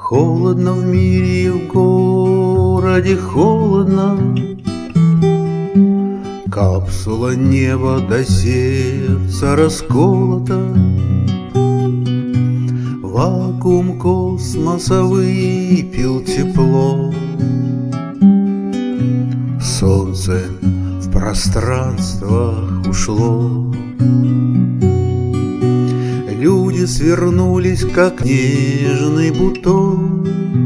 Холодно в мире и в городе холодно. Капсула неба до сердца расколота. Вакуум космоса выпил тепло. Солнце в пространствах ушло. Люди свернулись, как нежный бутон,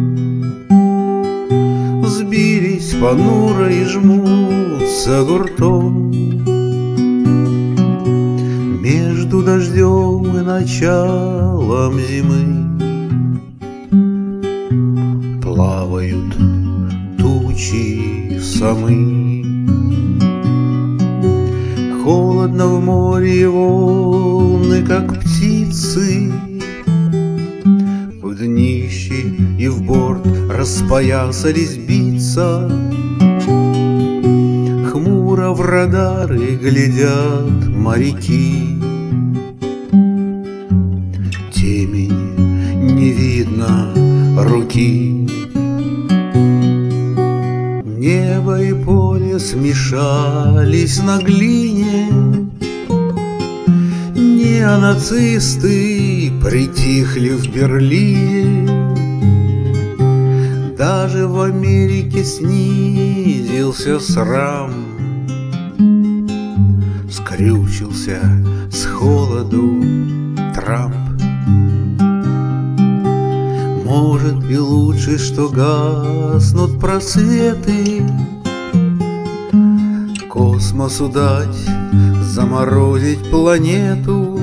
сбились понуро и жмутся гуртом. Между дождем и началом зимы плавают тучи самы. Холодно в море, и волны, как птицы, в днище и в борт распоясались биться. Хмуро в радары глядят моряки. Темень, не видно руки. Небо и поле смешались на глине. Неонацисты притихли в Берлине. Даже в Америке снизился срам. Скрючился с холоду Трамп. Может, и лучше, что гаснут просветы. Космосу дать заморозить планету,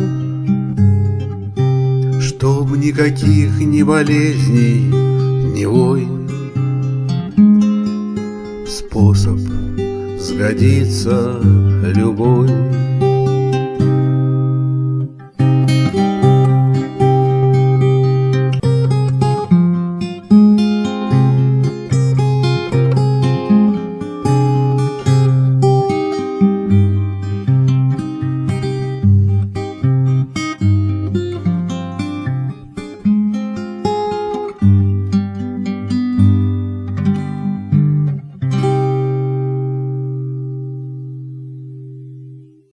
чтоб никаких ни болезней, ни войн. Способ сгодится любой.